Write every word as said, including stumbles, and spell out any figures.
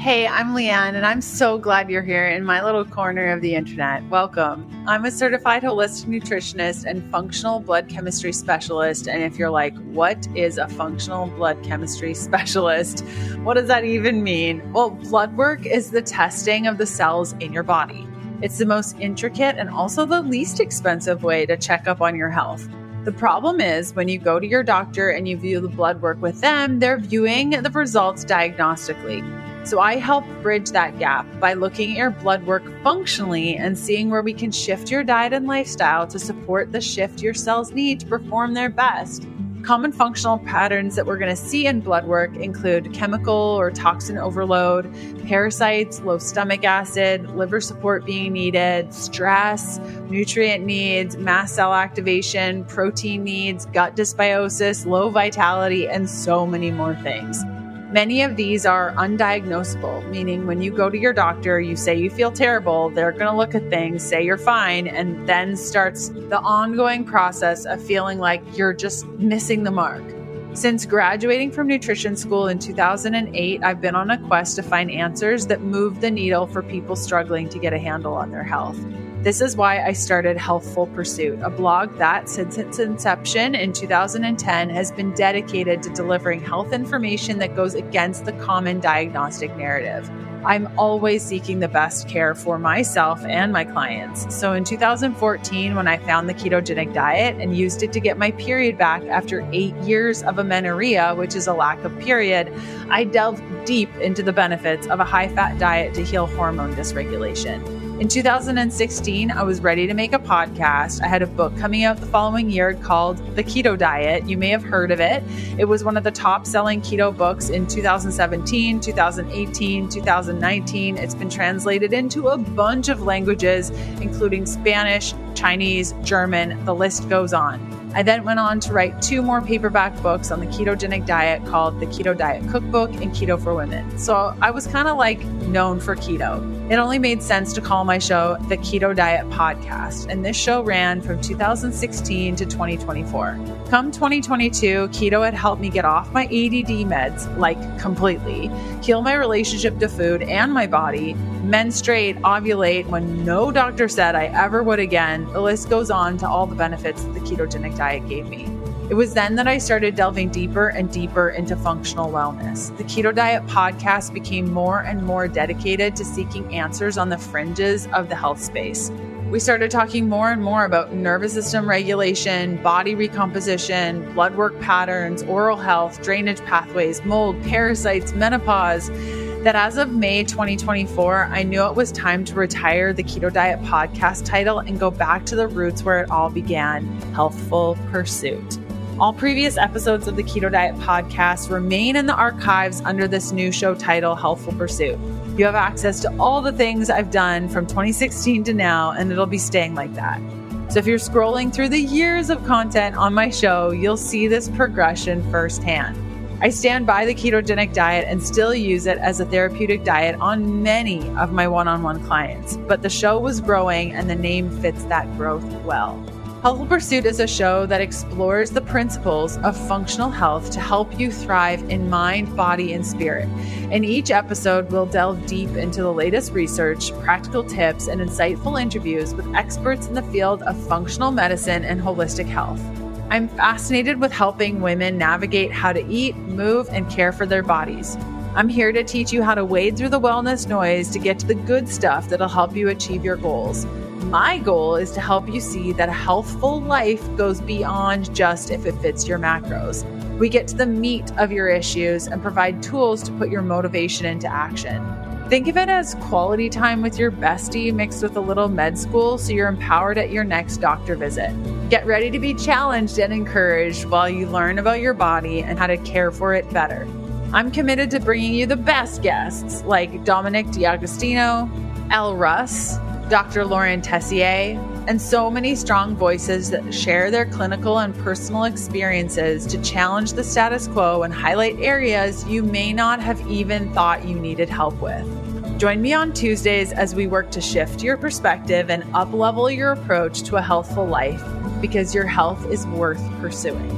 Hey, I'm Leanne, and I'm so glad you're here in my little corner of the internet. Welcome. I'm a certified holistic nutritionist and functional blood chemistry specialist. And if you're like, what is a functional blood chemistry specialist? What does that even mean? Well, blood work is the testing of the cells in your body. It's the most intricate and also the least expensive way to check up on your health. The problem is when you go to your doctor and you view the blood work with them, they're viewing the results diagnostically. So I help bridge that gap by looking at your blood work functionally and seeing where we can shift your diet and lifestyle to support the shift your cells need to perform their best. Common functional patterns that we're going to see in blood work include chemical or toxin overload, parasites, low stomach acid, liver support being needed, stress, nutrient needs, mast cell activation, protein needs, gut dysbiosis, low vitality, and so many more things. Many of these are undiagnosable, meaning when you go to your doctor, you say you feel terrible, they're going to look at things, say you're fine, and then starts the ongoing process of feeling like you're just missing the mark. Since graduating from nutrition school in two thousand eight, I've been on a quest to find answers that move the needle for people struggling to get a handle on their health. This is why I started Healthful Pursuit, a blog that, since its inception in two thousand ten, has been dedicated to delivering health information that goes against the common diagnostic narrative. I'm always seeking the best care for myself and my clients. So in two thousand fourteen, when I found the ketogenic diet and used it to get my period back after eight years of amenorrhea, which is a lack of period, I delved deep into the benefits of a high-fat diet to heal hormone dysregulation. In two thousand sixteen, I was ready to make a podcast. I had a book coming out the following year called The Keto Diet. You may have heard of it. It was one of the top-selling keto books in two thousand seventeen, two thousand eighteen, two thousand nineteen. It's been translated into a bunch of languages, including Spanish, Chinese, German, the list goes on. I then went on to write two more paperback books on the ketogenic diet called The Keto Diet Cookbook and Keto for Women. So I was kind of like known for keto. It only made sense to call my show The Keto Diet Podcast, and this show ran from two thousand sixteen to twenty twenty-four. Come twenty twenty-two, keto had helped me get off my A D D meds, like completely, heal my relationship to food and my body, menstruate, ovulate when no doctor said I ever would again. The list goes on to all the benefits that the ketogenic diet gave me. It was then that I started delving deeper and deeper into functional wellness. The Keto Diet Podcast became more and more dedicated to seeking answers on the fringes of the health space. We started talking more and more about nervous system regulation, body recomposition, blood work patterns, oral health, drainage pathways, mold, parasites, menopause. That as of May twenty twenty-four, I knew it was time to retire the Keto Diet Podcast title and go back to the roots where it all began, Healthful Pursuit. All previous episodes of the Keto Diet Podcast remain in the archives under this new show title, Healthful Pursuit. You have access to all the things I've done from twenty sixteen to now, and it'll be staying like that. So if you're scrolling through the years of content on my show, you'll see this progression firsthand. I stand by the ketogenic diet and still use it as a therapeutic diet on many of my one-on-one clients, but the show was growing and the name fits that growth well. Healthful Pursuit is a show that explores the principles of functional health to help you thrive in mind, body, and spirit. In each episode, we'll delve deep into the latest research, practical tips, and insightful interviews with experts in the field of functional medicine and holistic health. I'm fascinated with helping women navigate how to eat, move, and care for their bodies. I'm here to teach you how to wade through the wellness noise to get to the good stuff that'll help you achieve your goals. My goal is to help you see that a healthful life goes beyond just if it fits your macros. We get to the meat of your issues and provide tools to put your motivation into action. Think of it as quality time with your bestie mixed with a little med school so you're empowered at your next doctor visit. Get ready to be challenged and encouraged while you learn about your body and how to care for it better. I'm committed to bringing you the best guests like Dominic D'Agostino, Elle Russ, Doctor Lauren Tessier, and so many strong voices that share their clinical and personal experiences to challenge the status quo and highlight areas you may not have even thought you needed help with. Join me on Tuesdays as we work to shift your perspective and up-level your approach to a healthful life, because your health is worth pursuing.